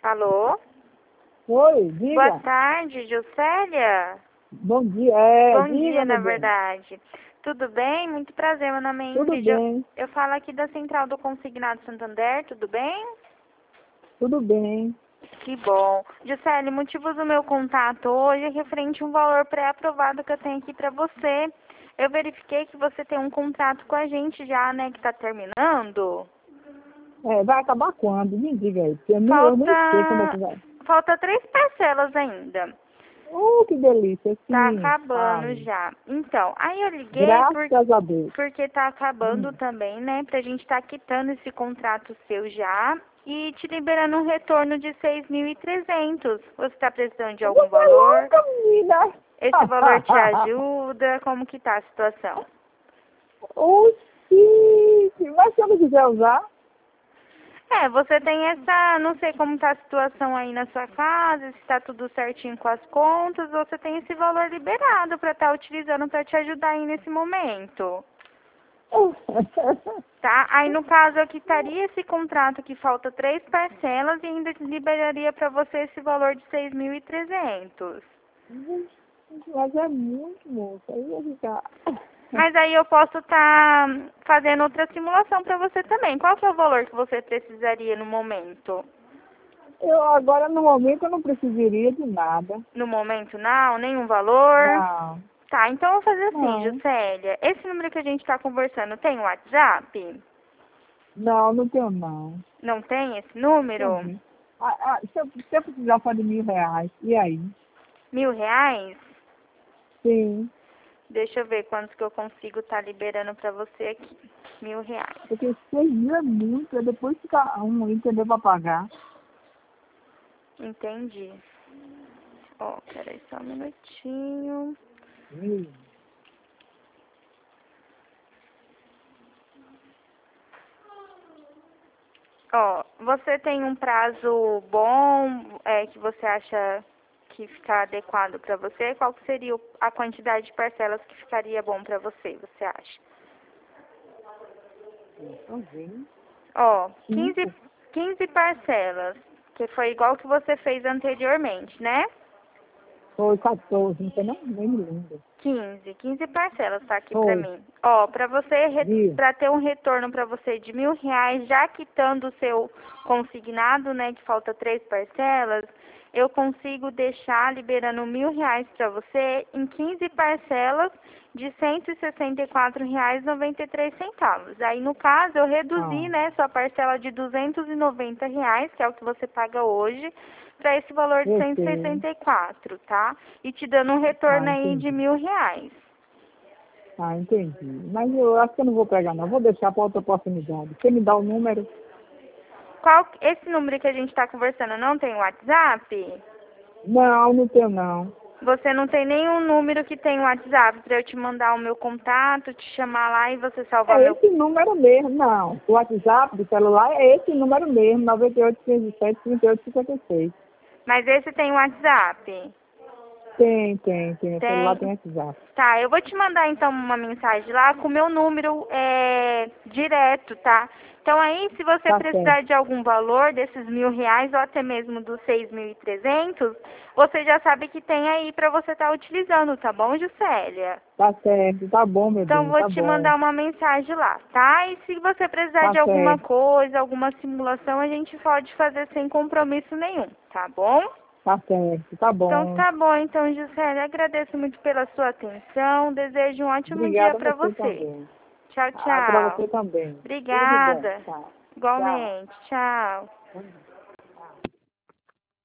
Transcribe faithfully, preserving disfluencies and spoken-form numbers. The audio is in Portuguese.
Alô? Oi, diga. Boa tarde, Juscelia? Bom dia. É, Bom diga, dia, na meu bem. verdade. Tudo bem? Muito prazer, meu nome é Tudo Ingrid. Eu, bem, eu falo aqui da Central do Consignado Santander, tudo bem? tudo bem. Que bom. Juscelia, motivos do meu contato hoje é referente a um valor pré-aprovado que eu tenho aqui para você. Eu verifiquei que você tem um contrato com a gente já, né, que está terminando. É, vai acabar quando? Me diga aí, porque eu, não, eu nem sei como é que Falta, vai. falta três parcelas ainda. Oh, que delícia, Tá sim, acabando fale. já. Então, aí eu liguei por, Graças a Deus. porque tá acabando Hum. também, né? Pra gente tá quitando esse contrato seu já e te liberando um retorno de seis mil e trezentos. Você tá precisando de algum Você é valor? louca, menina. Esse valor te ajuda? Como que tá a situação? Oxi, mas se eu não quiser usar, É, você tem essa, não sei como tá a situação aí na sua casa, se tá tudo certinho com as contas, você tem esse valor liberado para estar utilizando para te ajudar aí nesse momento. Tá? Aí no caso eu quitaria esse contrato que falta três parcelas e ainda liberaria para você esse valor de seis mil e trezentos. mas é muito, moça. Aí vai ficar... Mas aí eu posso estar fazendo outra simulação para você também. Qual que é o valor que você precisaria no momento? Eu agora, no momento, eu não precisaria de nada. No momento não? Nenhum valor? Não, Tá, então eu vou fazer assim, não. Juscelia. Esse número que a gente está conversando tem WhatsApp? Não, não tenho não. Não tem esse número? Tem. Ah, ah, se, eu, se eu precisar só de mil reais, e aí? Mil reais? Sim, Deixa eu ver quantos que eu consigo estar liberando para você aqui. Mil reais. porque seis mil é muito, é depois ficar um entendeu para pagar. Entendi. Ó, peraí só um minutinho. Hum. Ó, você tem um prazo bom é, que você acha que fica adequado para você? Qual que seria o- a quantidade de parcelas que ficaria bom para você, você acha? Também. Ó, quinze, Cinco? quinze parcelas, que foi igual que você fez anteriormente, né? Foi quatorze, não sei não, nem me lembro. Quinze, quinze parcelas tá aqui pra Foi, mim. Ó, pra você, re- viu? pra ter um retorno pra você de mil reais, já quitando o seu consignado, né, que falta três parcelas, eu consigo deixar liberando mil reais pra você em quinze parcelas de cento e sessenta e quatro reais e noventa e três centavos. Aí, no caso, eu reduzi, Ah, né, sua parcela de duzentos e noventa reais, que é o que você paga hoje, para esse valor de eu cento e sei. sessenta e quatro, tá? E te dando um Ah, retorno aí de entendi. mil reais. Ah, entendi. Mas eu acho que eu não vou pegar não, vou deixar para outra oportunidade. Você me dá o número? Qual, esse número que a gente está conversando não tem WhatsApp? Não, não tenho não. Você não tem nenhum número que tem WhatsApp para eu te mandar o meu contato, te chamar lá e você salvar É meu... esse número mesmo, não. O WhatsApp do celular é esse número mesmo, nove oito, seis sete, trinta e oito, cinquenta e seis. Mas esse tem WhatsApp? Tem, tem, tem. O celular Tem. tem WhatsApp. Tá, eu vou te mandar então uma mensagem lá com o meu número é, direto, tá? Então aí, se você Tá certo. precisar de algum valor desses mil reais ou até mesmo dos seis mil e trezentos, você já sabe que tem aí pra você estar utilizando, tá bom, Juscelia? Tá certo. Tá bom, meu Então bem. vou Tá te bom. mandar uma mensagem lá, tá? E se você precisar Tá de alguma certo. coisa, alguma simulação, a gente pode fazer sem compromisso nenhum, tá bom? Tá certo. Tá Então bom. tá bom, então, Juscelia, agradeço muito pela sua atenção, desejo um ótimo dia Obrigada a pra você você. também. Tchau, Ah, pra tchau. você também. Tudo de bom. Obrigada. Tchau. Tchau. Igualmente. Tchau.